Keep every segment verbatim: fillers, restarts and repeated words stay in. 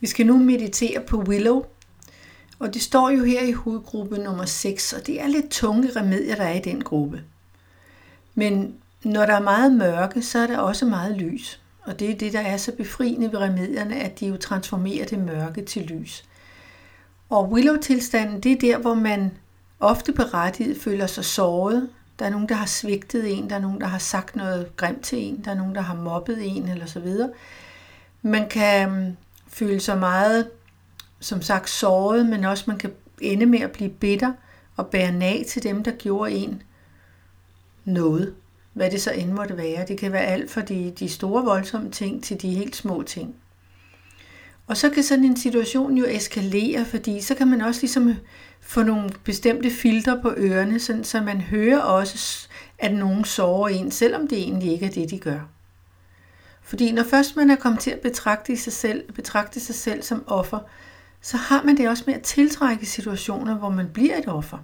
Vi skal nu meditere på Willow, og det står jo her i hovedgruppe nummer seks, og det er lidt tunge remedier, der er i den gruppe. Men når der er meget mørke, så er der også meget lys, og det er det, der er så befriende ved remedierne, at de jo transformerer det mørke til lys. Og Willow-tilstanden, det er der, hvor man ofte berettiget føler sig såret. Der er nogen, der har svigtet en, der er nogen, der har sagt noget grimt til en, der er nogen, der har mobbet en, eller så videre. Man kan føle sig meget, som sagt, såret, men også man kan ende med at blive bitter og bære nag til dem, der gjorde en noget. Hvad det så end måtte være. Det kan være alt fra de, de store voldsomme ting til de helt små ting. Og så kan sådan en situation jo eskalere, fordi så kan man også ligesom få nogle bestemte filtre på ørerne, sådan, så man hører også, at nogen sårer en, selvom det egentlig ikke er det, de gør. Fordi når først man er kommet til at betragte sig selv, betragte sig selv som offer, så har man det også med at tiltrække situationer, hvor man bliver et offer.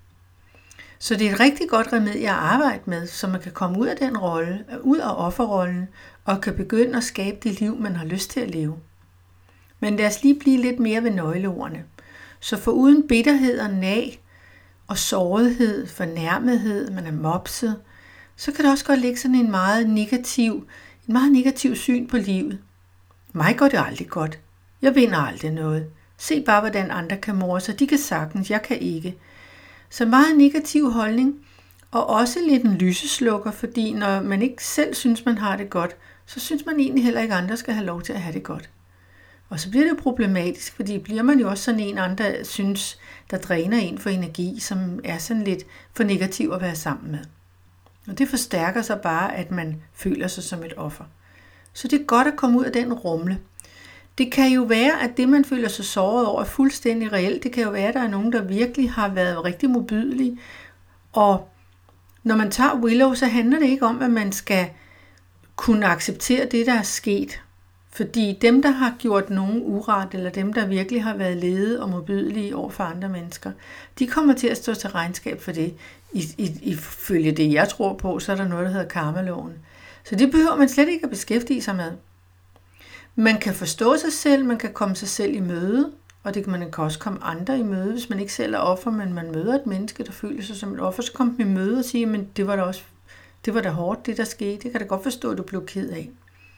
Så det er et rigtig godt remedie at arbejde med, så man kan komme ud af den rolle, ud af offerrollen, og kan begynde at skabe det liv, man har lyst til at leve. Men lad os lige blive lidt mere ved nøgleordene. Så foruden bitterhed og nag og sårighed, fornærmethed, man er mopset, så kan der også godt ligge sådan en meget negativ, en meget negativ syn på livet. Mig går det aldrig godt. Jeg vinder aldrig noget. Se bare, hvordan andre kan more sig. De kan sagtens, jeg kan ikke. Så meget negativ holdning, og også lidt en lyseslukker, fordi når man ikke selv synes, man har det godt, så synes man egentlig heller ikke, at andre skal have lov til at have det godt. Og så bliver det problematisk, fordi bliver man jo også sådan en, andre synes, der dræner en for energi, som er sådan lidt for negativ at være sammen med. Og det forstærker sig bare, at man føler sig som et offer. Så det er godt at komme ud af den rumle. Det kan jo være, at det, man føler sig såret over, er fuldstændig reelt. Det kan jo være, at der er nogen, der virkelig har været rigtig modbydelige. Og når man tager Willow, så handler det ikke om, at man skal kunne acceptere det, der er sket. Fordi dem, der har gjort nogen uret, eller dem, der virkelig har været lede og modbydelige over for andre mennesker, de kommer til at stå til regnskab for det. I, i, ifølge det, jeg tror på, så er der noget, der hedder karmaloven. Så det behøver man slet ikke at beskæftige sig med. Man kan forstå sig selv, man kan komme sig selv i møde, og det kan man kan også komme andre i møde, hvis man ikke selv er offer, men man møder et menneske, der føler sig som et offer, så kommer man i møde og siger, men det var da også, det var da hårdt, det der skete, det kan da godt forstå, at du blev ked af.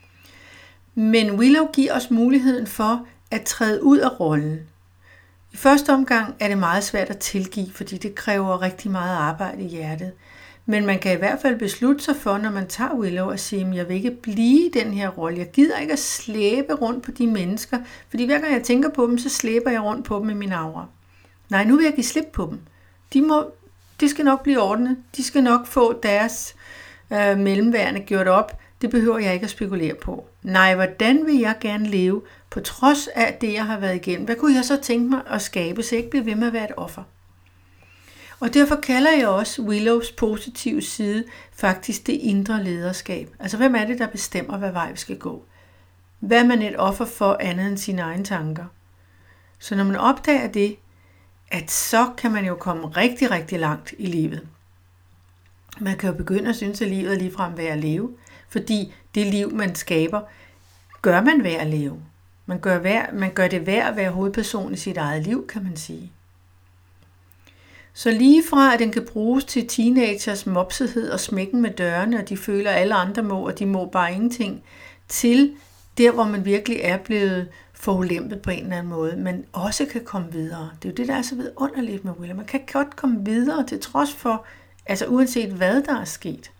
Men Willow giver os muligheden for at træde ud af rollen. I første omgang er det meget svært at tilgive, fordi det kræver rigtig meget arbejde i hjertet. Men man kan i hvert fald beslutte sig for, når man tager Willow, at sige, at jeg vil ikke blive i den her rolle. Jeg gider ikke at slæbe rundt på de mennesker, fordi hver gang jeg tænker på dem, så slæber jeg rundt på dem i min aura. Nej, nu vil jeg give slip på dem. De, må, de skal nok blive ordnet. De skal nok få deres øh, mellemværende gjort op. Det behøver jeg ikke at spekulere på. Nej, hvordan vil jeg gerne leve, på trods af det, jeg har været igennem? Hvad kunne jeg så tænke mig at skabe, så jeg ikke bliver ved med at være et offer? Og derfor kalder jeg også Willows positive side faktisk det indre lederskab. Altså, hvem er det, der bestemmer, hvad vej vi skal gå? Hvad er man et offer for andet end sine egne tanker? Så når man opdager det, at så kan man jo komme rigtig, rigtig langt i livet. Man kan jo begynde at synes, at livet er ligefrem værd at leve, fordi det liv, man skaber, gør man værd at leve. Man gør, værd, man gør det værd at være hovedperson i sit eget liv, kan man sige. Så lige fra, at den kan bruges til teenagers mopsethed og smækken med dørene, og de føler, at alle andre må, og de må bare ingenting, til der, hvor man virkelig er blevet forulempet på en eller anden måde, men også kan komme videre. Det er jo det, der er så vidunderligt med Willow. Man kan godt komme videre til trods for, altså uanset hvad der er sket.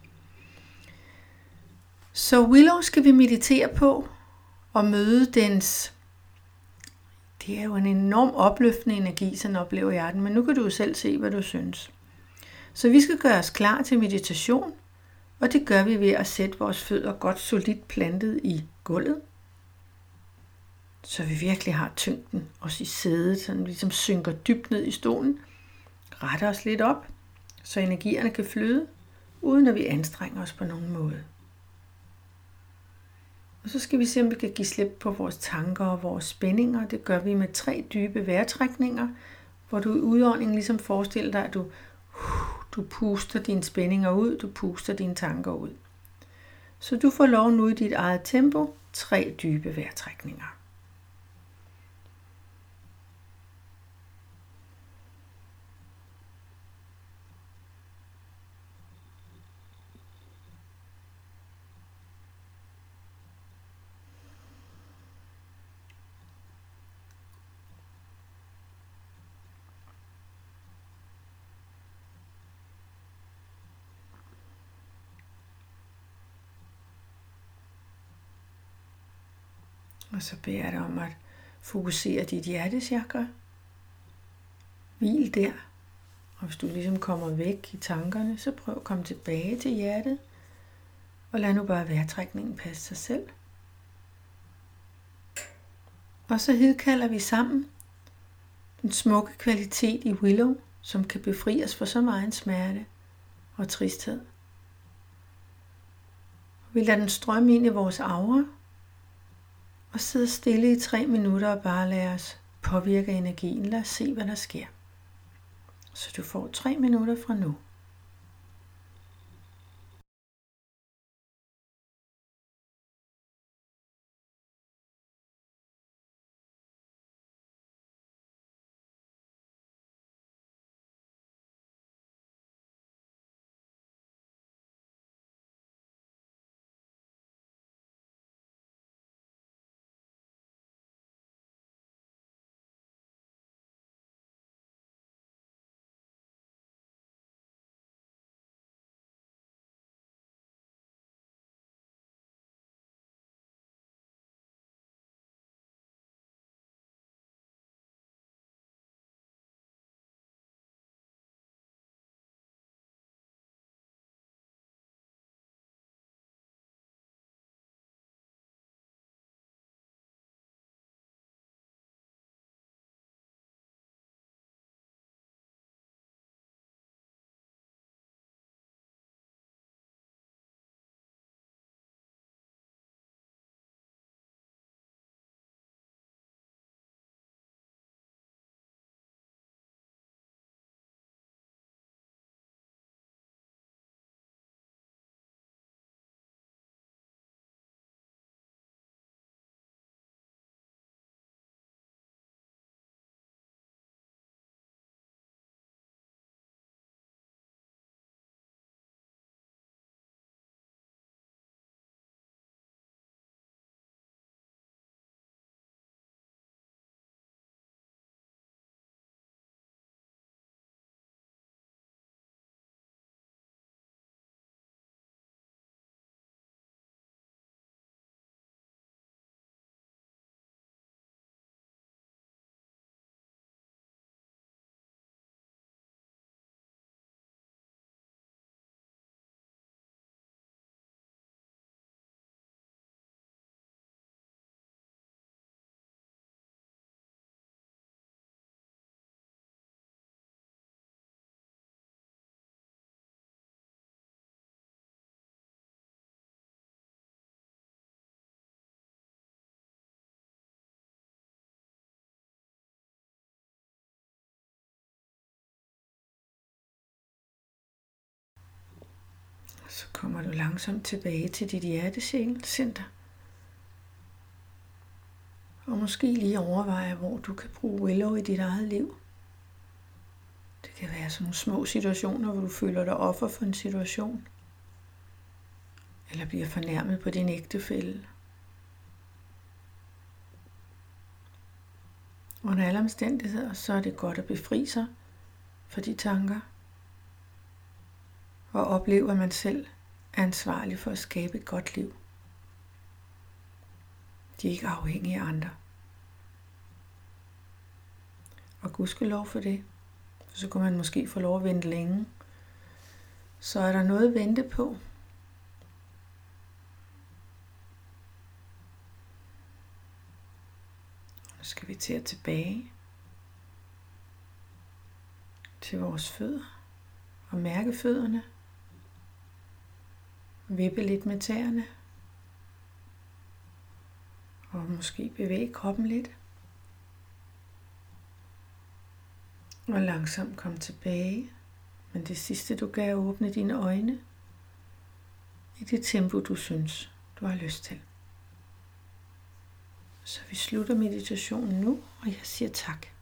Så Willow skal vi meditere på og møde dens. Det er jo en enorm opløftende energi, sådan oplever jeg den, men nu kan du jo selv se, hvad du synes. Så vi skal gøre os klar til meditation, og det gør vi ved at sætte vores fødder godt solidt plantet i gulvet, så vi virkelig har tyngden også i sædet, så vi ligesom synker dybt ned i stolen, retter os lidt op, så energierne kan flyde, uden at vi anstrenger os på nogen måde. Og så skal vi se, om vi kan give slip på vores tanker og vores spændinger. Det gør vi med tre dybe vejrtrækninger, hvor du i udåndingen ligesom forestiller dig, at du, du puster dine spændinger ud, du puster dine tanker ud. Så du får lov nu i dit eget tempo, tre dybe vejrtrækninger. Og så beder jeg dig om at fokusere dit hjertechakra. Hvil der. Og hvis du ligesom kommer væk i tankerne, så prøv at komme tilbage til hjertet. Og lad nu bare vejrtrækningen passe sig selv. Og så hidkalder vi sammen den smukke kvalitet i Willow, som kan befri os for så meget smerte og tristhed. Vi lader den strømme ind i vores aura, og sidde stille i tre minutter og bare lade os påvirke energien. Lad os se, hvad der sker. Så du får tre minutter fra nu. Så kommer du langsomt tilbage til dit hjertecenter. Og måske lige overveje, hvor du kan bruge Willow i dit eget liv. Det kan være sådan nogle små situationer, hvor du føler dig offer for en situation. Eller bliver fornærmet på din ægtefælle. Under alle omstændigheder, så er det godt at befri sig for de tanker. Og opleve, at man selv er ansvarlig for at skabe et godt liv. De er ikke afhængige af andre. Og gudskelov for det. Så kunne man måske få lov at vente længe. Så er der noget at vente på. Nu skal vi til at tilbage til vores fødder og mærke fødderne. Vippe lidt med tæerne. Og måske bevæge kroppen lidt. Og langsomt komme tilbage. Men det sidste du gør er at åbne dine øjne. I det tempo du synes du har lyst til. Så vi slutter meditationen nu, og jeg siger tak.